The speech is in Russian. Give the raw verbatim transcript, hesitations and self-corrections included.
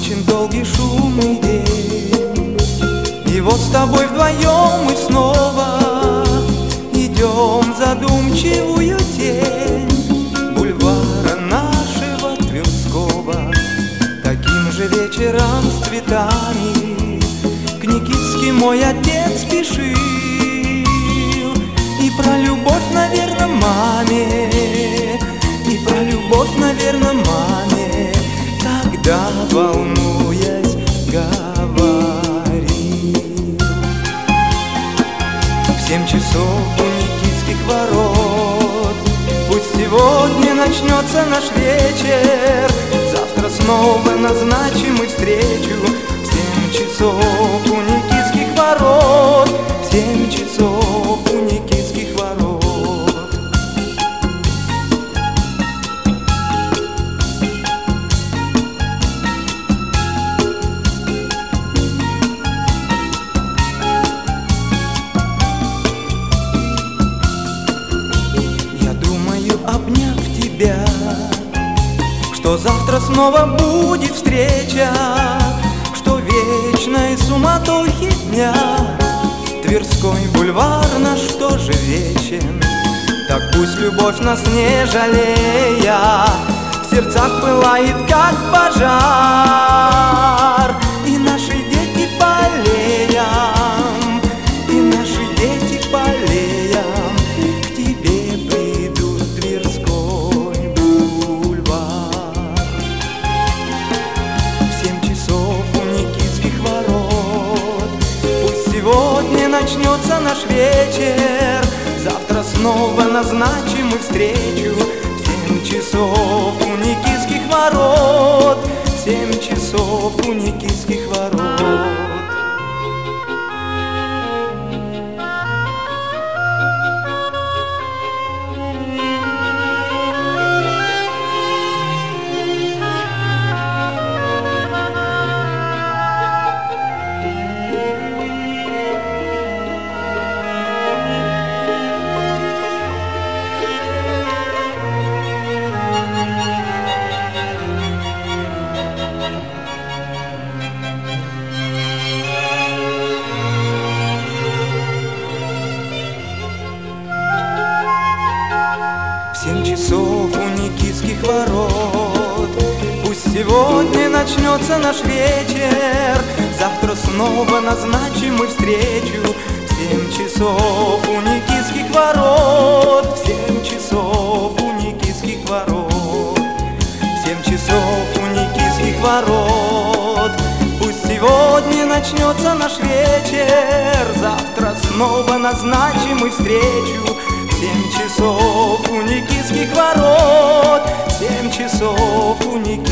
Окончен долгий шумный день, и вот с тобой вдвоем мы снова идем в задумчивую тень бульвара нашего Тверского. Таким же вечером с цветами к Никитске мой отец спешил, и про любовь, наверное, маме, и про любовь, наверное, маме тогда, волнуясь, говорил. В семь часов у Никитских ворот пусть сегодня начнется наш вечер, завтра снова назначим мы встречу. В семь часов у Никитских ворот, в семь часов у Никитских ворот. Я думаю, обняв тебя, что завтра снова будет встреча, что вечной суматохи дня Тверской бульвар наш тоже вечен. Так пусть любовь нас не жалея в сердцах пылает, как пожар, и наши дети болеем, и наши дети болеем к тебе придут в Тверской бульвар. В семь часов у Никитских ворот пусть сегодня начнется наш вечер, завтра снова назначим мы встречу. В семь часов у Никитских ворот, в семь часов у Никитских ворот. В семь часов у Никитских ворот пусть сегодня начнется наш вечер, завтра снова назначим мы встречу. В семь часов у Никитских ворот, в семь часов у Никитских ворот, в семь часов у Никитских ворот пусть сегодня начнется наш вечер, завтра снова назначим мы встречу. В семь часов у Никитских ворот, в семь часов у Никитских